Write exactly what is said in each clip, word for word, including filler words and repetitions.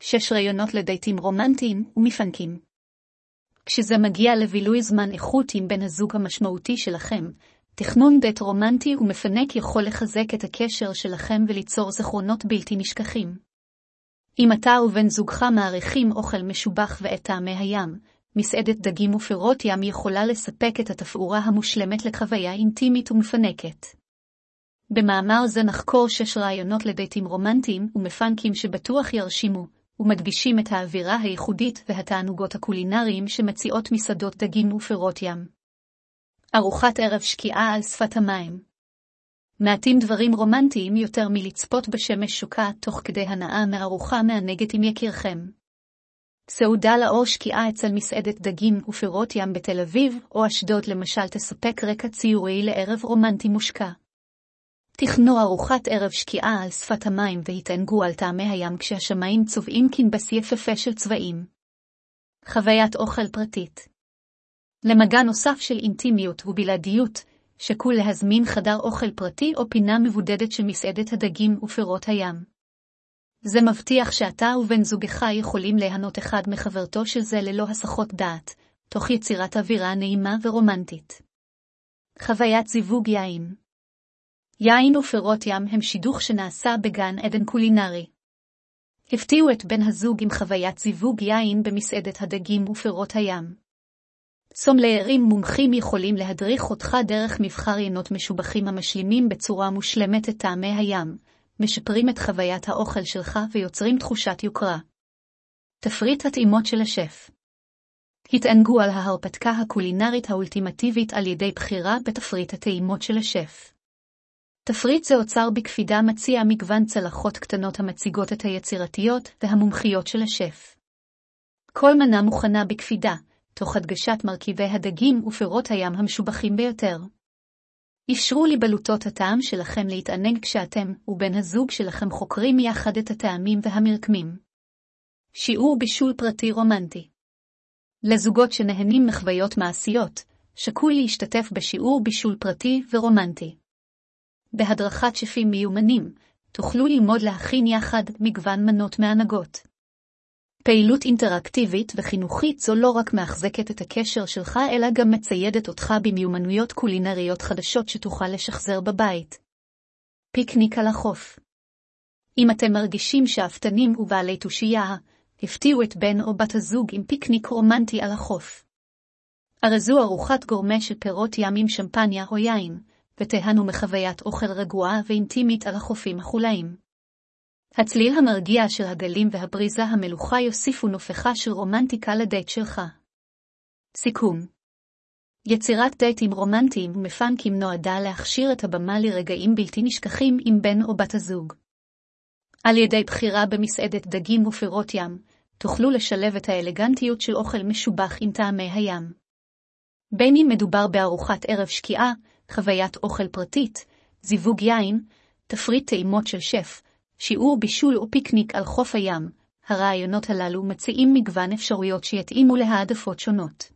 שש רעיונות לדייטים רומנטיים ומפנקים. כשזה מגיע לבילוי זמן איכות עם בן הזוג המשמעותי שלכם, תכנון דייט רומנטי ומפנק יכול לחזק את הקשר שלכם וליצור זיכרונות בלתי נשכחים. אם אתה ובן זוגך מעריכים אוכל משובח ואת טעמי הים, מסעדת דגים ופירות ים יכולה לספק את התפאורה המושלמת לחוויה אינטימית ומפנקת. במאמר זה נחקור שש רעיונות לדייטים רומנטיים ומפנקים שבטוח ירשימו, ומדגישים את האווירה הייחודית והתענוגות הקולינריים שמציעות מסעדות דגים ופירות ים. ארוחת ערב שקיעה על שפת המים. מעטים דברים רומנטיים יותר מלצפות בשמש שוקעת תוך כדי הנאה מארוחה מענגת עם יקירכם. סעודה לאור שקיעה אצל מסעדת דגים ופירות ים בתל אביב או אשדוד למשל תספק רקע ציורי לערב רומנטי מושקע. תכנו ארוחת ערב שקיעה על שפת המים והתענגו על טעמי הים כשהשמיים צובעים כנבס יפהפה של צבעים. חוויית אוכל פרטית. למגע נוסף של אינטימיות ובלעדיות, שקול להזמין חדר אוכל פרטי או פינה מבודדת של מסעדת הדגים ופירות הים. זה מבטיח שאתה ובן זוגך יכולים ליהנות אחד מחברתו של זה ללא הסחות דעת, תוך יצירת אווירה נעימה ורומנטית. חוויית זיווג יין. יין ופירות ים הם שידוך שנעשה בגן עדן קולינרי. הפתיעו את בן הזוג עם חוויית זיווג יין במסעדת הדגים ופירות הים. סומליירים מומחים יכולים להדריך אותך דרך מבחר יינות משובחים המשלימים בצורה מושלמת את טעמי הים, משפרים את חוויית האוכל שלך ויוצרים תחושת יוקרה. תפריט הטעימות של השף. התענגו על ההרפתקה הקולינרית האולטימטיבית על ידי בחירה בתפריט הטעימות של השף. תפריט זה אוצר בקפידה מציע מגוון צלחות קטנות המציגות את היצירתיות והמומחיות של השף. כל מנה מוכנה בקפידה, תוך הדגשת מרכיבי הדגים ופירות הים המשובחים ביותר. אפשרו לבלוטות הטעם שלכם להתענג כשאתם ובן הזוג שלכם חוקרים יחד את הטעמים והמרקמים. שיעור בישול פרטי רומנטי. לזוגות שנהנים מחוויות מעשיות, שקול להשתתף בשיעור בישול פרטי ורומנטי. בהדרכת שפים מיומנים, תוכלו ללמוד להכין יחד מגוון מנות מענגות. פעילות אינטראקטיבית וחינוכית זו לא רק מאחזקת את הקשר שלך, אלא גם מציידת אותך במיומנויות קולינריות חדשות שתוכל לשחזר בבית. פיקניק על החוף. אם אתם מרגישים שאפתנים ובעלי תושייה, הפתיעו את בן או בת הזוג עם פיקניק רומנטי על החוף. ארזו ארוחת גורמה של פירות ים עם שמפניה או יין, ותהנו מחוויית אוכל רגועה ואינטימית על החופים החולאים. הצליל המרגיע של הגלים והבריזה המלוכה יוסיפו נופחה של רומנטיקה לדייט שלך. סיכום. יצירת דייטים רומנטיים ומפנקים נועדה להכשיר את הבמה לרגעים בלתי נשכחים עם בן או בת הזוג. על ידי בחירה במסעדת דגים ופירות ים, תוכלו לשלב את האלגנטיות של אוכל משובח עם טעמי הים. בין אם מדובר בארוחת ערב שקיעה, חוויית אוכל פרטית, זיווג יין, תפריט טעימות של שף, שיעור בישול או פיקניק על חוף הים, הרעיונות הללו מציעים מגוון אפשרויות שיתאימו להעדפות שונות.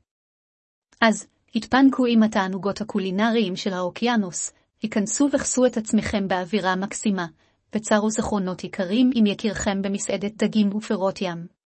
אז, התפנקו עם התענוגות הקולינריים של האוקיינוס, היכנסו וחסו את עצמכם באווירה מקסימה, וצרו זכרונות יקרים עם יקירכם במסעדת דגים ופירות ים.